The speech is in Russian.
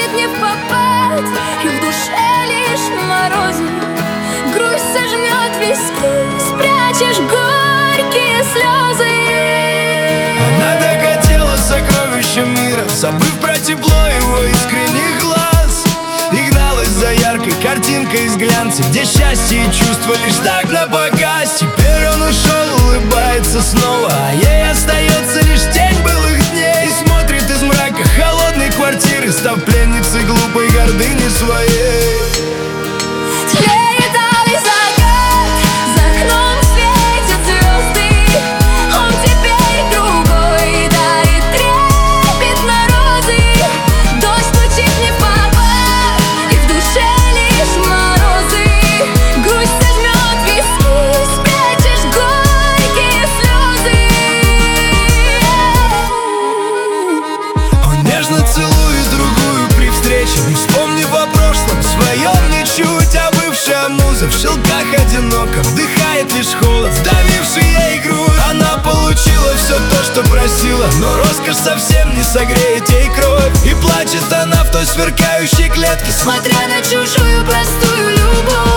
стучит не в попад, и в душе лишь морозит. Грусть сожмет виски, спрячешь горькие слезы. Она докатила сокровища мира, забыв про тепло его искренних глаз, и гналась за яркой картинкой из глянца, где счастье и чувства лишь так напоказ. Теперь он ушел, улыбается снова, а ей остается лишь тень былых дней. И смотрит из мрака холодной квартиры, став пленницей глупой гордыни своей. Тлеет алый закат, за окном светят звезды. Он теперь другой, дарит трепетно розы. Дождь стучит не в попад, и в душе лишь морозы. Грусть сожмет виски, спрячешь горькие слезы. Он нежно целует другую при встрече, не вспомнив о прошлом своем ничуть. А бывшая муза в шелках одиноко вдыхает лишь холод, сдавивший ей грудь. Она получила все то, что просила, но роскошь совсем не согреет ей кровь. И плачет она в той сверкающей клетке, Смотря на чужую простую любовь.